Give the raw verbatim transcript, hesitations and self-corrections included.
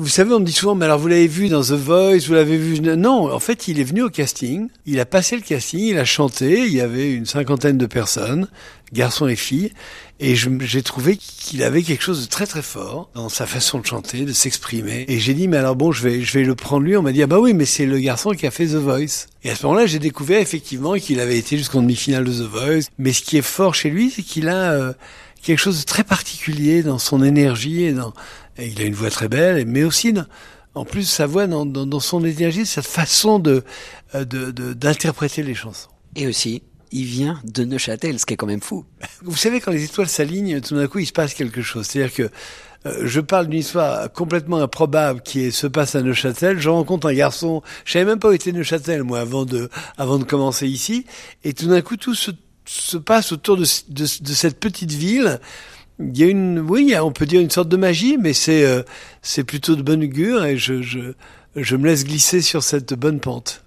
savez, on me dit souvent, mais alors vous l'avez vu dans The Voice, vous l'avez vu... Non, en fait, il est venu au casting, il a passé le casting, il a chanté, il y avait une cinquantaine de personnes, garçons et filles, et je, j'ai trouvé qu'il avait quelque chose de très très fort dans sa façon de chanter, de s'exprimer. Et j'ai dit, mais alors bon, je vais, je vais le prendre lui. On m'a dit, ah bah oui, mais c'est le garçon qui a fait The Voice. Et à ce moment-là, j'ai découvert effectivement qu'il avait été jusqu'en demi-finale de The Voice. Mais ce qui est fort chez lui, c'est qu'il a euh, quelque chose de très particulier dans son énergie et dans... Et il a une voix très belle, mais aussi, en plus, sa voix dans, dans, dans son énergie, cette façon de, de, de, d'interpréter les chansons. Et aussi, il vient de Neuchâtel, ce qui est quand même fou. Vous savez, quand les étoiles s'alignent, tout d'un coup, il se passe quelque chose. C'est-à-dire que euh, je parle d'une histoire complètement improbable qui est, se passe à Neuchâtel. Je rencontre un garçon, je savais même pas où était Neuchâtel, moi, avant de, avant de commencer ici. Et tout d'un coup, tout se, se passe autour de, de, de cette petite ville. Il y a une, oui, on peut dire une sorte de magie, mais c'est, euh, c'est plutôt de bonne augure et je, je, je me laisse glisser sur cette bonne pente.